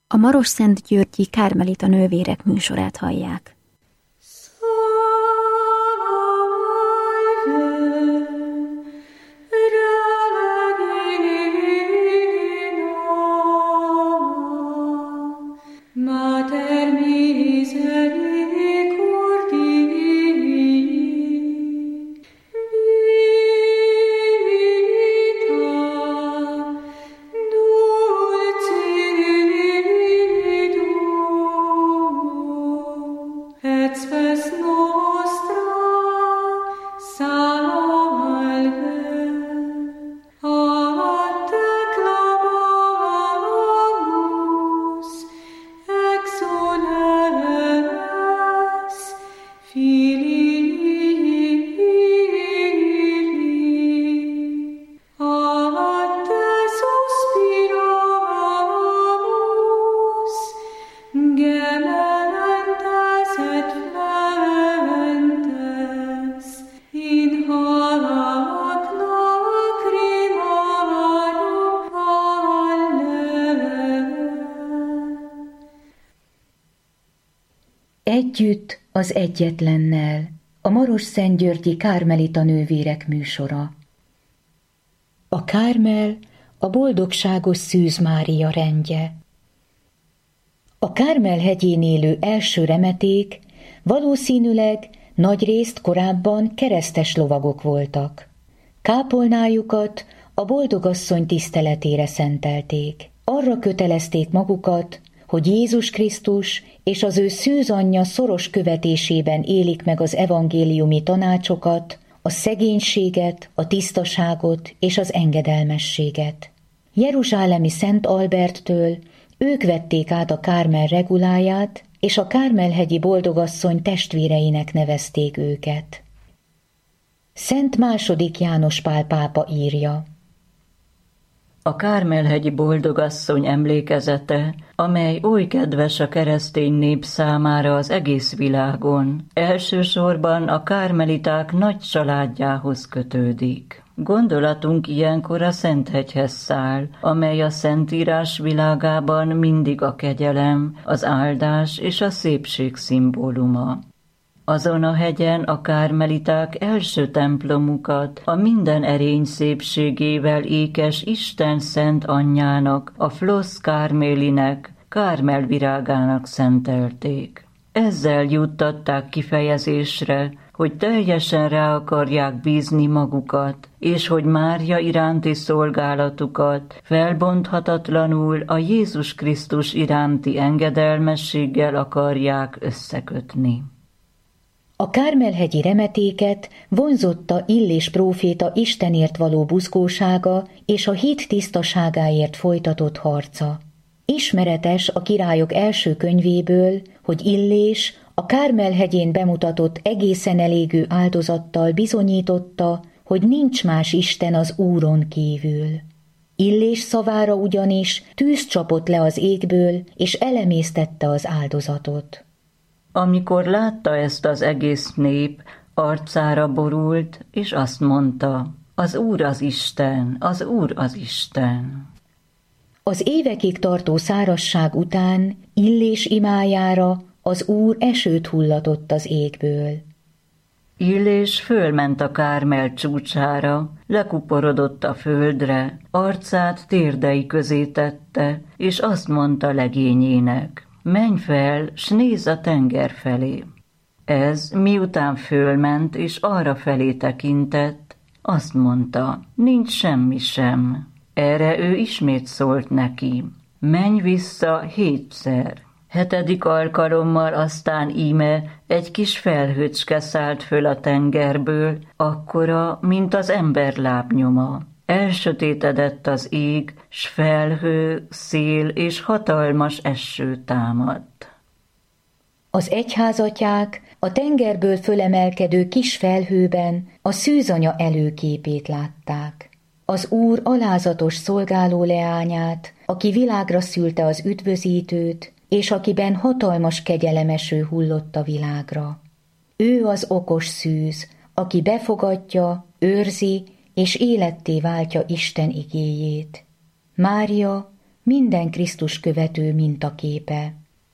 A Marosszentgyörgyi Kármelita Nővérek műsorát hallják. Együtt az Egyetlennel, a Marosszentgyörgyi Kármelita Nővérek műsora. A Kármel a boldogságos Szűz Mária rendje. A Kármel hegyén élő első remeték valószínűleg nagyrészt korábban keresztes lovagok voltak. Kápolnájukat a boldogasszony tiszteletére szentelték. Arra kötelezték magukat, hogy Jézus Krisztus és az ő szűz anyja szoros követésében élik meg az evangéliumi tanácsokat, a szegénységet, a tisztaságot és az engedelmességet. Jeruzsálemi Szent Alberttől ők vették át a Kármel reguláját, és a Kármel-hegyi boldogasszony testvéreinek nevezték őket. Szent II. János Pál pápa írja: A Kármel-hegyi boldogasszony emlékezete, amely oly kedves a keresztény nép számára az egész világon, elsősorban a kármeliták nagy családjához kötődik. Gondolatunk ilyenkor a Szenthegyhez száll, amely a Szentírás világában mindig a kegyelem, az áldás és a szépség szimbóluma. Azon a hegyen a kármeliták első templomukat a minden erény szépségével ékes Isten szent anyjának, a Flos Carmelinek, Kármel virágának szentelték. Ezzel juttatták kifejezésre, hogy teljesen rá akarják bízni magukat, és hogy Mária iránti szolgálatukat felbonthatatlanul a Jézus Krisztus iránti engedelmességgel akarják összekötni. A Kármel-hegyi remetéket vonzotta Illés próféta Istenért való buzgósága és a hit tisztaságáért folytatott harca. Ismeretes a Királyok első könyvéből, hogy Illés a Kármel-hegyén bemutatott egészen elégű áldozattal bizonyította, hogy nincs más Isten az Úron kívül. Illés szavára ugyanis tűz csapott le az égből, és elemésztette az áldozatot. Amikor látta ezt az egész nép, arcára borult, és azt mondta: az Úr az Isten, az Úr az Isten. Az évekig tartó szárazság után Illés imájára az Úr esőt hullatott az égből. Illés fölment a Kármel csúcsára, lekuporodott a földre, arcát térdei közé tette, és azt mondta legényének: menj fel, s nézz a tenger felé. Ez miután fölment és arra felé tekintett, azt mondta: nincs semmi sem. Erre ő ismét szólt neki: menj vissza 7-szer. 7. alkalommal aztán íme egy kis felhőcske szállt föl a tengerből, akkora, mint az ember lábnyoma. Elsötétedett az ég, s felhő, szél és hatalmas eső támadt. Az egyházatyák a tengerből fölemelkedő kis felhőben a szűzanya előképét látták. Az Úr alázatos szolgáló leányát, aki világra szülte az üdvözítőt, és akiben hatalmas kegyelemeső hullott a világra. Ő az okos szűz, aki befogadja, őrzi és életté váltja Isten igéjét. Mária minden Krisztus követő mintaképe.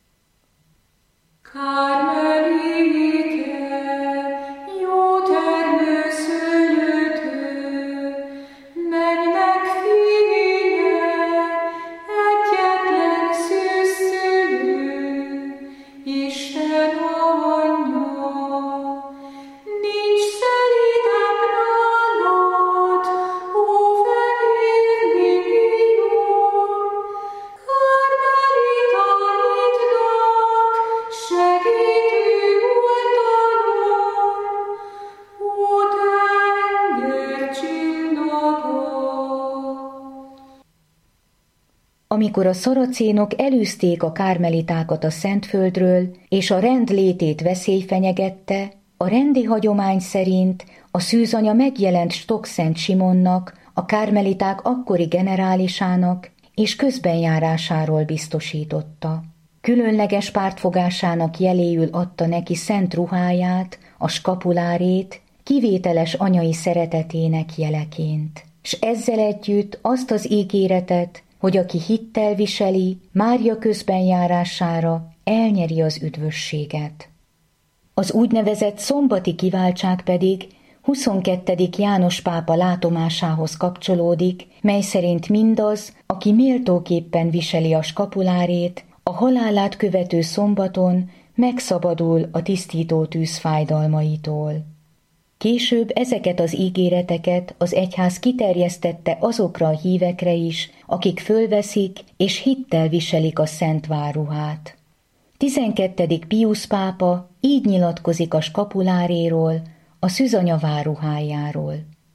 Amikor a szaracénok elűzték a kármelitákat a Szentföldről, és a rend létét veszély fenyegette, a rendi hagyomány szerint a szűzanya megjelent Stokszent Simonnak, a kármeliták akkori generálisának és közbenjárásáról biztosította. Különleges pártfogásának jeléül adta neki szent ruháját, a skapulárét, kivételes anyai szeretetének jeleként. S ezzel együtt azt az ígéretet, hogy aki hittel viseli, Mária közbenjárására elnyeri az üdvösséget. Az úgynevezett szombati kiváltság pedig 22. János pápa látomásához kapcsolódik, mely szerint mindaz, aki méltóképpen viseli a skapulárét, a halálát követő szombaton megszabadul a tisztító tűz fájdalmaitól. Később ezeket az ígéreteket az egyház kiterjesztette azokra a hívekre is, akik fölveszik és hittel viselik a szent várruhát. 12. Piusz pápa így nyilatkozik a skapuláréról, a szűzanya várruhájáról.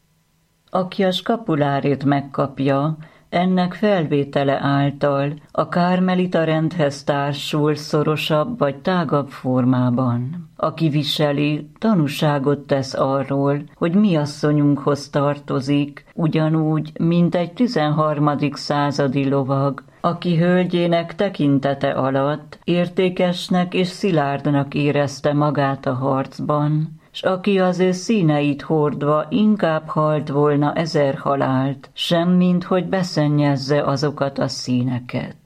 Aki a skapulárét megkapja, ennek felvétele által a kármelita rendhez társul szorosabb vagy tágabb formában. Aki viseli, tanúságot tesz arról, hogy mi asszonyunkhoz tartozik, ugyanúgy, mint egy 13. századi lovag, aki hölgyének tekintete alatt értékesnek és szilárdnak érezte magát a harcban, s aki az ő színeit hordva inkább halt volna 1000 halált, semmint hogy beszennyezze azokat a színeket.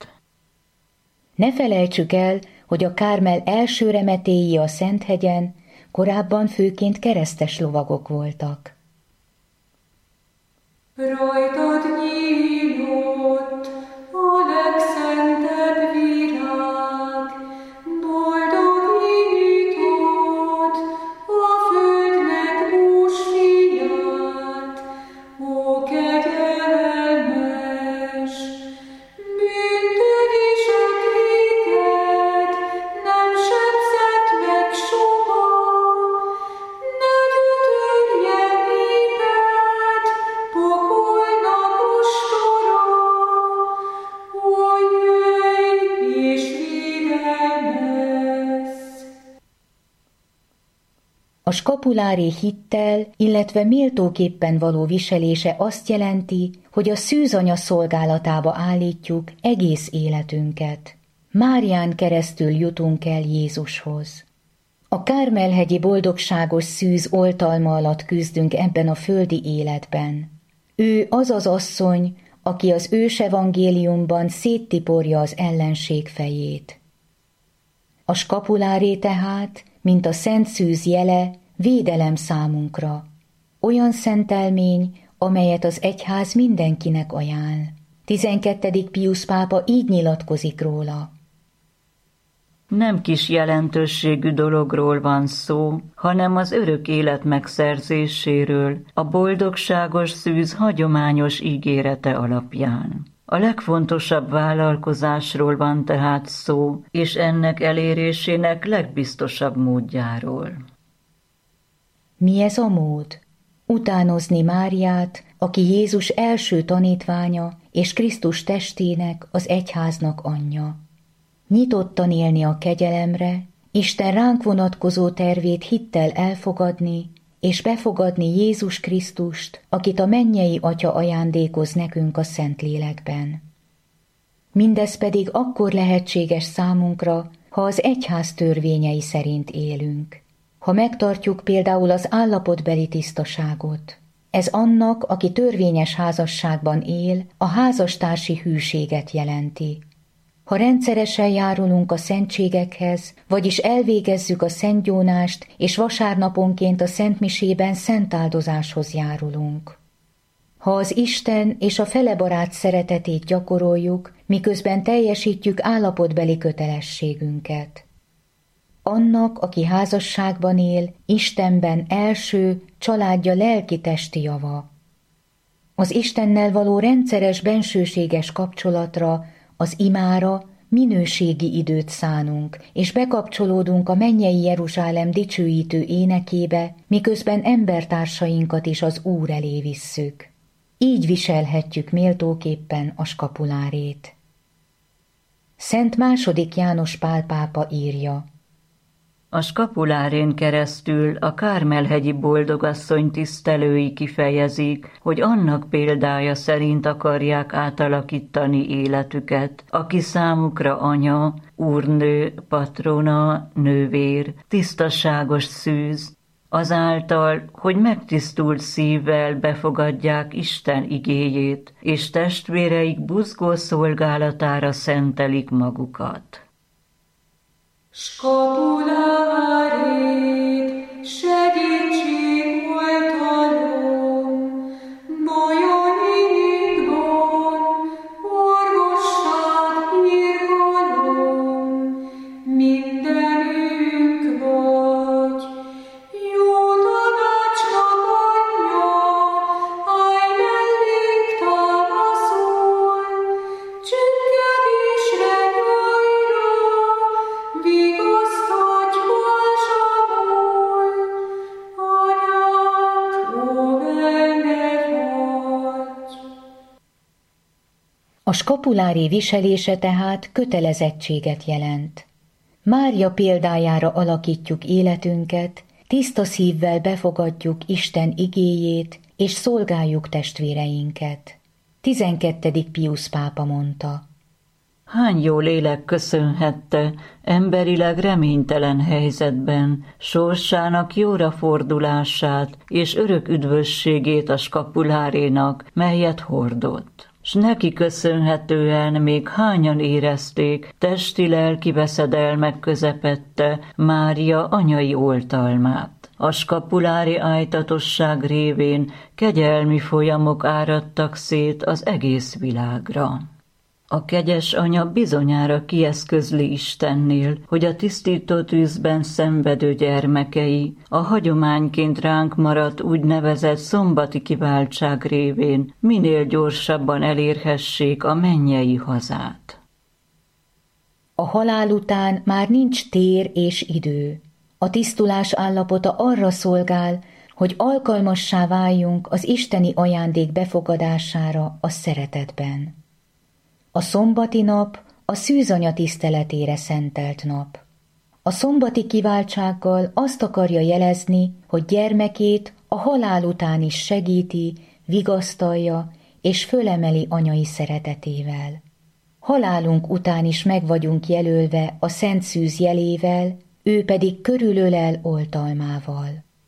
Ne felejtsük el, hogy a Kármel első remetéi a Szenthegyen korábban főként keresztes lovagok voltak. Rajtad nyílott a legszentebb virág, boldogítod a földnek búsfiát, ó kegyelmes, bűntödések téged nem sebzett meg soha, ne gyötörje néped, pokolnak ostora, ó jöjj és védelmezz! A skapulári hittel, illetve méltóképpen való viselése azt jelenti, hogy a szűzanya szolgálatába állítjuk egész életünket. Márián keresztül jutunk el Jézushoz. A Kármel-hegyi boldogságos szűz oltalma alatt küzdünk ebben a földi életben. Ő az az asszony, aki az ősevangéliumban széttiporja az ellenség fejét. A skapuláré tehát, mint a szent szűz jele, védelem számunkra. Olyan szentelmény, amelyet az egyház mindenkinek ajánl. 12. Piusz pápa így nyilatkozik róla. Nem kis jelentőségű dologról van szó, hanem az örök élet megszerzéséről, a boldogságos szűz hagyományos ígérete alapján. A legfontosabb vállalkozásról van tehát szó, és ennek elérésének legbiztosabb módjáról. Mi ez a mód? Utánozni Máriát, aki Jézus első tanítványa és Krisztus testének, az egyháznak anyja. Nyitottan élni a kegyelemre, Isten ránk vonatkozó tervét hittel elfogadni, és befogadni Jézus Krisztust, akit a mennyei Atya ajándékoz nekünk a Szentlélekben. Mindez pedig akkor lehetséges számunkra, ha az egyház törvényei szerint élünk. Ha megtartjuk például az állapotbeli tisztaságot, Ez annak, aki törvényes házasságban él, a házastársi hűséget jelenti. Ha rendszeresen járulunk a szentségekhez, vagyis elvégezzük a szentgyónást, és vasárnaponként a szentmisében szentáldozáshoz járulunk. Ha az Isten és a felebarát szeretetét gyakoroljuk, miközben teljesítjük állapotbeli kötelességünket. Annak, aki házasságban él, Istenben első, családja lelki-testi java. Az Istennel való rendszeres bensőséges kapcsolatra, az imára minőségi időt szánunk, és bekapcsolódunk a mennyei Jeruzsálem dicsőítő énekébe, miközben embertársainkat is az Úr elé visszük. Így viselhetjük méltóképpen a skapulárét. Szent II. János Pál pápa írja: A skapulárén keresztül a Kármel-hegyi boldogasszony tisztelői kifejezik, hogy annak példája szerint akarják átalakítani életüket, aki számukra anya, úrnő, patrona, nővér, tisztaságos szűz, azáltal, hogy megtisztult szívvel befogadják Isten igéjét, és testvéreik buzgó szolgálatára szentelik magukat. Skapulárét, segítség oltalom, bajainkban, orvosság irgalom, mindenünk vagy. Jó tanácsnak anyja, állj mellénk támaszol, csüggedésre nyajra, vigasztalj balzsamul, anyánk, óvejne vagy. A skapulári viselése tehát kötelezettséget jelent. Mária példájára alakítjuk életünket, tiszta szívvel befogadjuk Isten igéjét, és szolgáljuk testvéreinket. 12. Piusz pápa mondta: Hány jó lélek köszönhette emberileg reménytelen helyzetben sorsának jóra fordulását és örök üdvösségét a skapulárénak, melyet hordott. S neki köszönhetően még hányan érezték testi-lelki veszedelmek közepette Mária anyai oltalmát. A skapulári ájtatosság révén kegyelmi folyamok áradtak szét az egész világra. A kegyes anya bizonyára kieszközli Istennél, hogy a tisztító tűzben szenvedő gyermekei a hagyományként ránk maradt úgynevezett szombati kiváltság révén minél gyorsabban elérhessék a mennyei hazát. A halál után már nincs tér és idő. A tisztulás állapota arra szolgál, hogy alkalmassá váljunk az isteni ajándék befogadására a szeretetben. A szombati nap a szűzanya tiszteletére szentelt nap. A szombati kiváltsággal azt akarja jelezni, hogy gyermekét a halál után is segíti, vigasztalja és fölemeli anyai szeretetével. Halálunk után is meg vagyunk jelölve a szent szűz jelével, ő pedig körülölel oltalmával.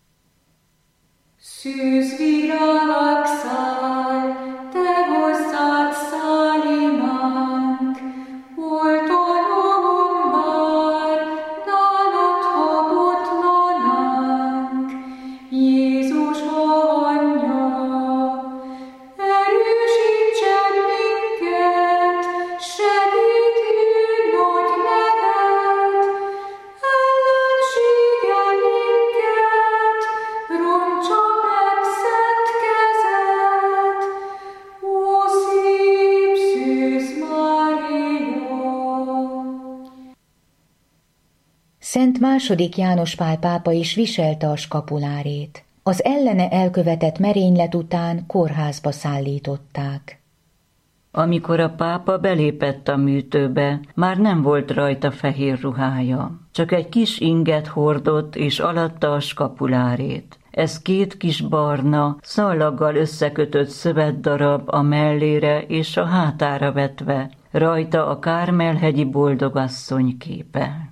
Szűzvirág száll, te hozzád száll imánk, oltalom vár, nálad habotlanánk. Jézus anyja, erősítsen minket, segítő nagy nevet, ellensége minket, roncsa meg szent kezed, ó szép Szűz Mária! Szent II. János Pál pápa is viselte a skapulárét. Az ellene elkövetett merénylet után kórházba szállították. Amikor a pápa belépett a műtőbe, már nem volt rajta fehér ruhája. Csak egy kis inget hordott, és alatta a skapulárét. Ez 2 kis barna, szallaggal összekötött szövetdarab a mellére és a hátára vetve, rajta a Kármel-hegyi boldogasszony képe.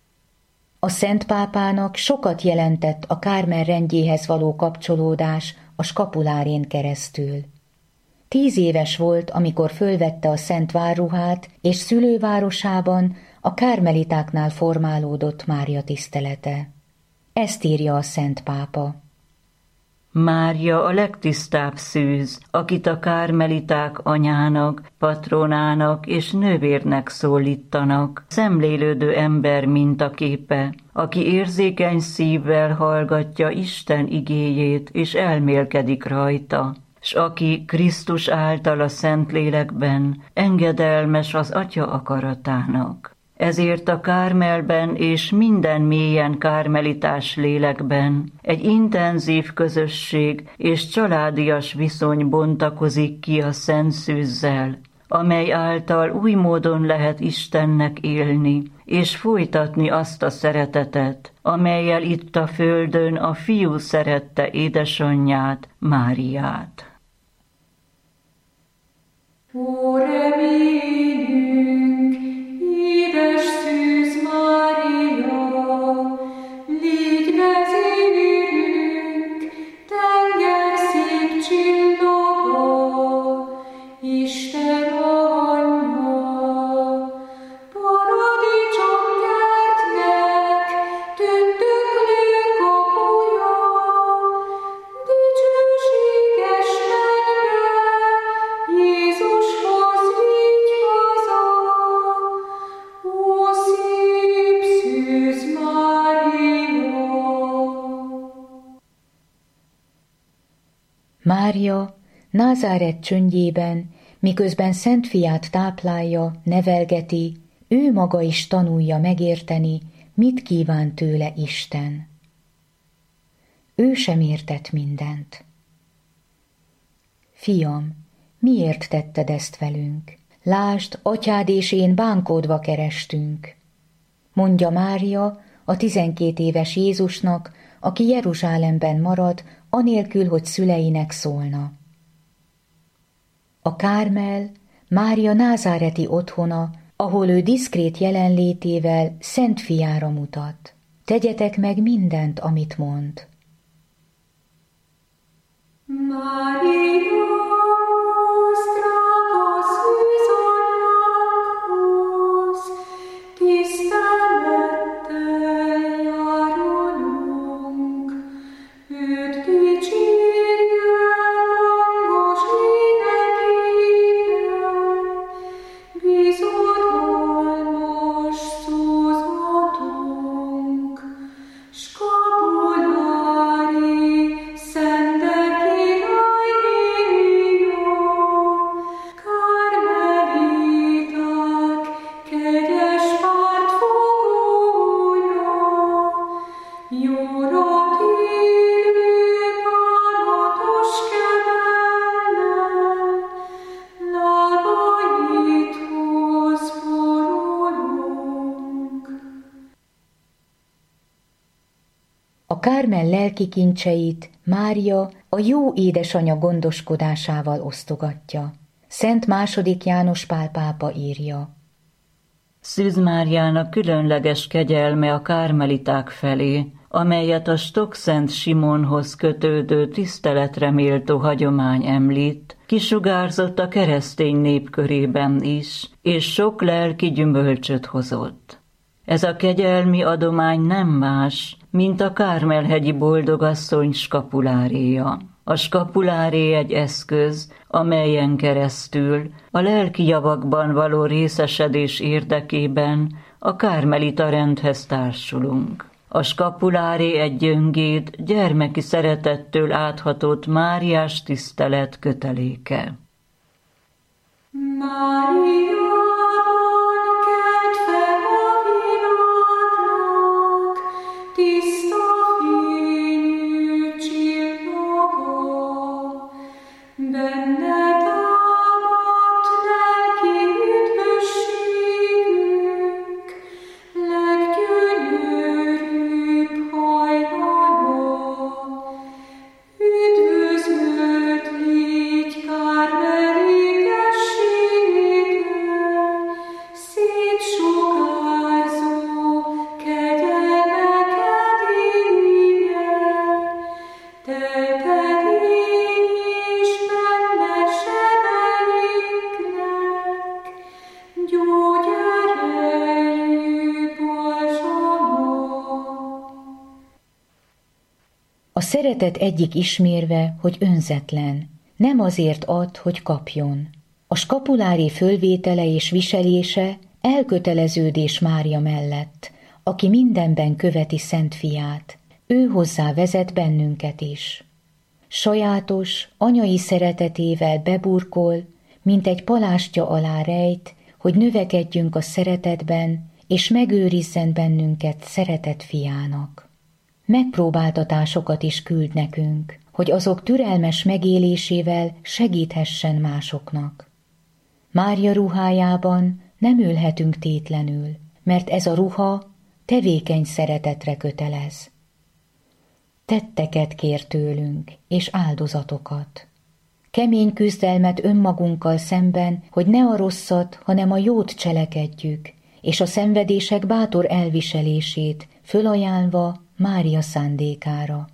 A Szent Pápának sokat jelentett a Kármel rendjéhez való kapcsolódás a skapulárén keresztül. 10 éves volt, amikor fölvette a szent várruhát, és szülővárosában, a kármelitáknál formálódott Mária tisztelete. Ezt írja a Szent Pápa. Mária a legtisztább szűz, akit a kármeliták anyának, patronának és nővérnek szólítanak, szemlélődő ember mintaképe, aki érzékeny szívvel hallgatja Isten igéjét és elmélkedik rajta, s aki Krisztus által a Szentlélekben engedelmes az Atya akaratának. Ezért a Kármelben és minden mélyen kármelitás lélekben egy intenzív közösség és családias viszony bontakozik ki a szent szűzzel, amely által új módon lehet Istennek élni, és folytatni azt a szeretetet, amellyel itt a földön a Fiú szerette édesanyját, Máriát. Ó, reményünk, édes szűz Mária, légy vezérünk, tenger szép csillaga, Isten anyja, paradicsom kertnek tündöklő kapuja, dicsőséges mennybe, Jézushoz vigy haza, ó szép szűz Mária! Mária Názáret csöndjében, miközben Szent Fiát táplálja, nevelgeti, ő maga is tanulja megérteni, mit kíván tőle Isten. Ő sem értett mindent. Fiam, miért tetted ezt velünk? Lásd, atyád és én bánkódva kerestünk. Mondja Mária a 12 éves Jézusnak, aki Jeruzsálemben marad, anélkül, hogy szüleinek szólna. A Kármel, Mária názáreti otthona, ahol ő diszkrét jelenlétével Szent Fiára mutat. Tegyetek meg mindent, amit mond. Mária, drága szűz anyánkhoz, tisztelettel járulunk, őt dicsérje hangos énekével, bizodalmas szózatunk, skapulári szente királynéja, kármeliták kegyes pártfogója, jóra térő bánatos kemellel, lábaidhoz borulunk. A Kármel lelki kincseit Mária a jó édesanya gondoskodásával osztogatja. Szent II. János Pál pápa írja. Szűz Máriának különleges kegyelme a kármeliták felé, amelyet a Stokszent Simonhoz kötődő tiszteletre méltó hagyomány említ, kisugárzott a keresztény nép körében is, és sok lelki gyümölcsöt hozott. Ez a kegyelmi adomány nem más, mint a Kármel-hegyi boldogasszony skapuláréja. A skapuláré egy eszköz, amelyen keresztül a lelki javakban való részesedés érdekében a kármelita rendhez társulunk. A skapuláré egy gyöngéd, gyermeki szeretettől áthatott Máriás tisztelet köteléke. Máriában kedve a világnak, tiszta fényű csillaga, benne támadt lelki üdvösségünk, leggyönyörűbb hajnala. Üdvözölt légy kármeli tességed, szeretet egyik ismérve, hogy önzetlen, nem azért ad, hogy kapjon. A skapulári fölvétele és viselése elköteleződés Mária mellett, aki mindenben követi Szent Fiát. Ő hozzá vezet bennünket is. Sajátos, anyai szeretetével beburkol, mint egy palástja alá rejt, hogy növekedjünk a szeretetben, és megőrizzen bennünket szeretett fiának. Megpróbáltatásokat is küld nekünk, hogy azok türelmes megélésével segíthessen másoknak. Mária ruhájában nem ülhetünk tétlenül, mert ez a ruha tevékeny szeretetre kötelez. Tetteket kér tőlünk, és áldozatokat. Kemény küzdelmet önmagunkkal szemben, hogy ne a rosszat, hanem a jót cselekedjük, és a szenvedések bátor elviselését fölajánlva Mária szándékára.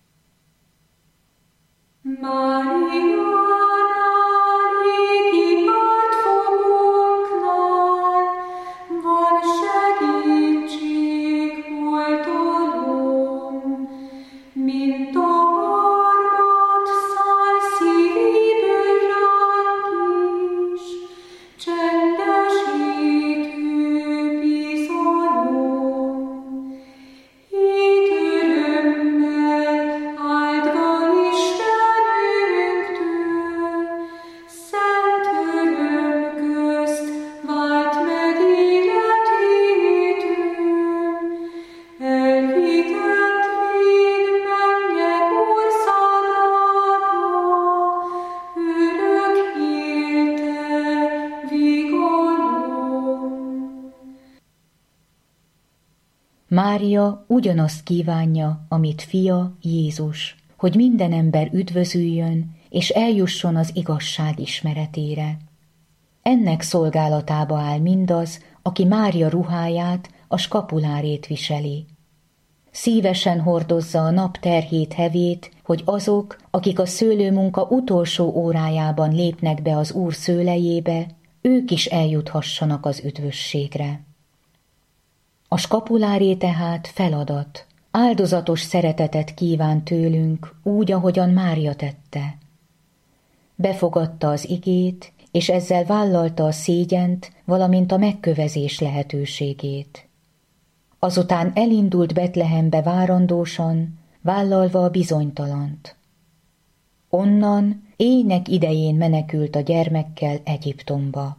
Mária ugyanazt kívánja, amit fia, Jézus, hogy minden ember üdvözüljön, és eljusson az igazság ismeretére. Ennek szolgálatába áll mindaz, aki Mária ruháját, a skapulárét viseli. Szívesen hordozza a nap terhét hevét, hogy azok, akik a szőlőmunka utolsó órájában lépnek be az Úr szőlejébe, ők is eljuthassanak az üdvösségre. A skapuláré tehát feladat, áldozatos szeretetet kíván tőlünk, úgy, ahogyan Mária tette. Befogadta az igét, és ezzel vállalta a szégyent, valamint a megkövezés lehetőségét. Azután elindult Betlehembe várandósan, vállalva a bizonytalant. Onnan éjnek idején menekült a gyermekkel Egyiptomba.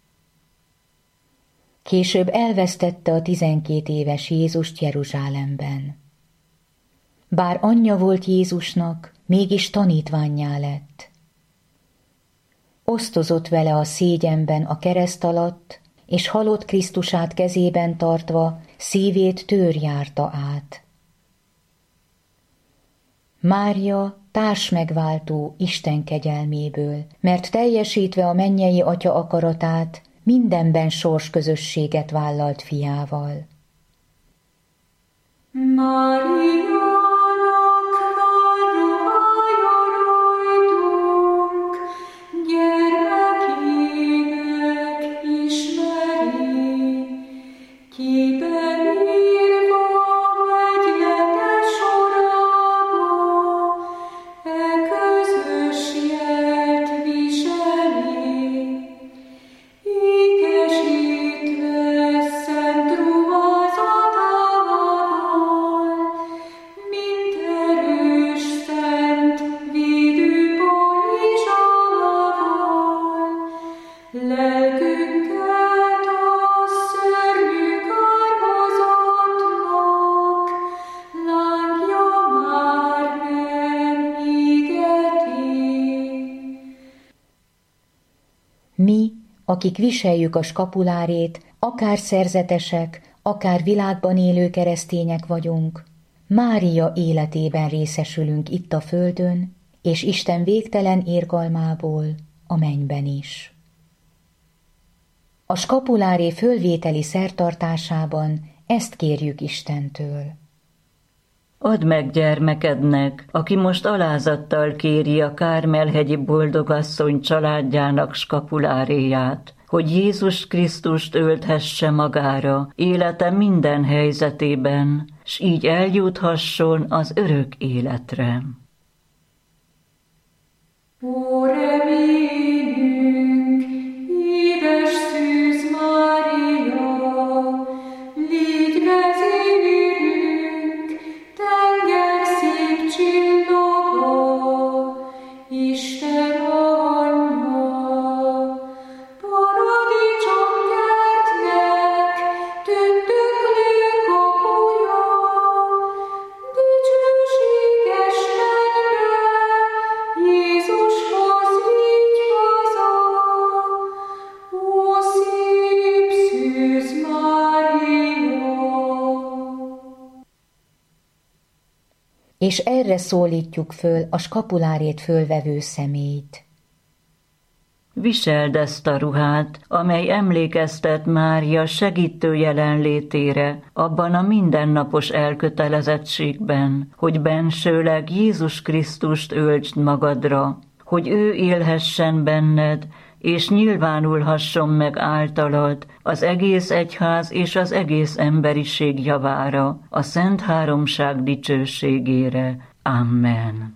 Később elvesztette a 12 éves Jézust Jeruzsálemben. Bár anyja volt Jézusnak, mégis tanítvánnyá lett. Osztozott vele a szégyenben a kereszt alatt, és halott Krisztusát kezében tartva szívét tőr járta át. Mária társmegváltó Isten kegyelméből, mert teljesítve a mennyei Atya akaratát, mindenben sorsközösséget vállalt fiával. Mi, akik viseljük a skapulárét, akár szerzetesek, akár világban élő keresztények vagyunk, Mária életében részesülünk itt a földön, és Isten végtelen irgalmából a mennyben is. A skapuláré fölvételi szertartásában ezt kérjük Istentől. Add meg gyermekednek, aki most alázattal kéri a Kármel-hegyi boldogasszony családjának skapuláréját, hogy Jézus Krisztust ölthesse magára élete minden helyzetében, s így eljuthasson az örök életre. Ó, reményünk, édes Szűz Mária, légy vezérünk, tenger szép csillaga, Isten anyja, paradicsomkertnek tündöklő kapuja, dicsőséges mennybe, Jézushoz vigy haza, ó szép Szűz Mária! És erre szólítjuk föl a skapulárét fölvevő személyt. Viseld ezt a ruhát, amely emlékeztet Mária segítő jelenlétére abban a mindennapos elkötelezettségben, hogy bensőleg Jézus Krisztust öltsd magadra, hogy ő élhessen benned, és nyilvánulhasson meg általad az egész egyház és az egész emberiség javára, a Szent Háromság dicsőségére. Amen.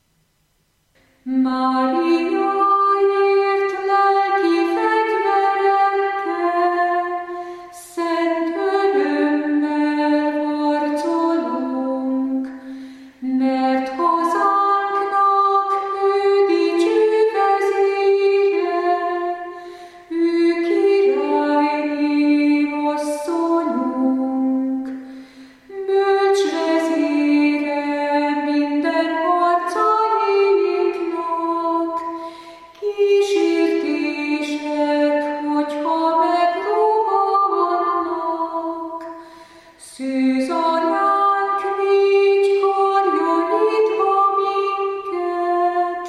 Mária, ért lelki fegyverekkel, szent örömmel harcolunk, mert hazánknak ő dicső vezére, ő királyné asszonyunk, bölcs vezére minden harcainknak, kísértések, hogyha megrohannak, Szűz anyánk négy karja nyitva minket,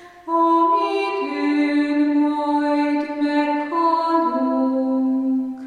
amit majd meghalunk.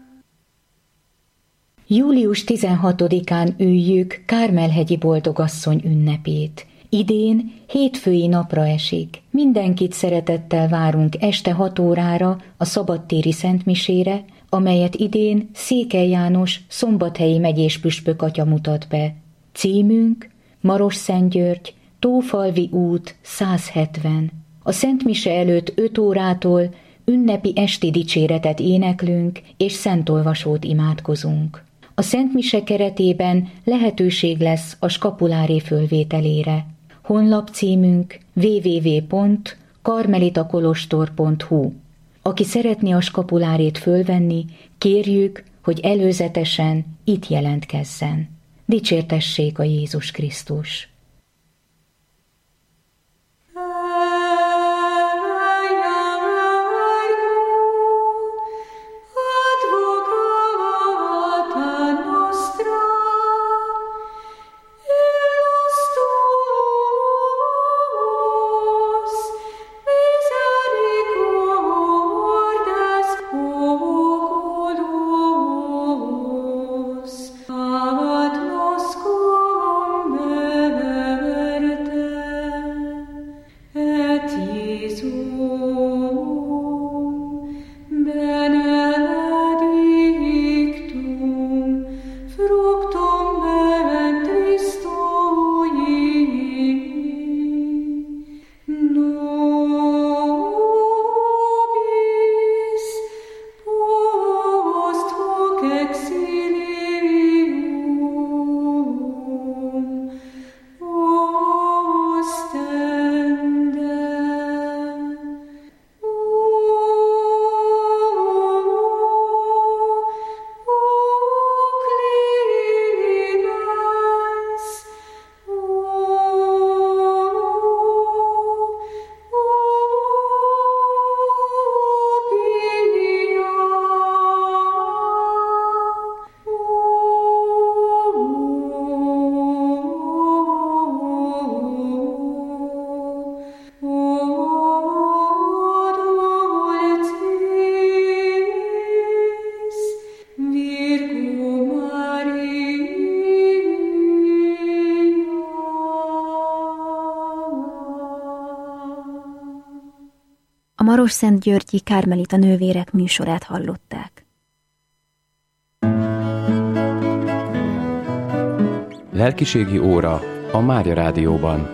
Július 16-án üljük Kármel-hegyi Boldogasszony ünnepét. Idén hétfői napra esik. Mindenkit szeretettel várunk este 6 órára a szabadtéri szentmisére, amelyet idén Székely János szombathelyi megyés püspök atya mutat be. Címünk Marosszentgyörgy, Tófalvi út 170. A szentmise előtt 5 órától ünnepi esti dicséretet éneklünk és szentolvasót imádkozunk. A szentmise keretében lehetőség lesz a skapuláré fölvételére. Honlapcímünk www.karmelitakolostor.hu. Aki szeretné a skapulárét fölvenni, kérjük, hogy előzetesen itt jelentkezzen. Dicsértessék a Jézus Krisztus! Marosszentgyörgyi Kármelita nővérek műsorát hallották. Lelkiségi óra a Mária Rádióban.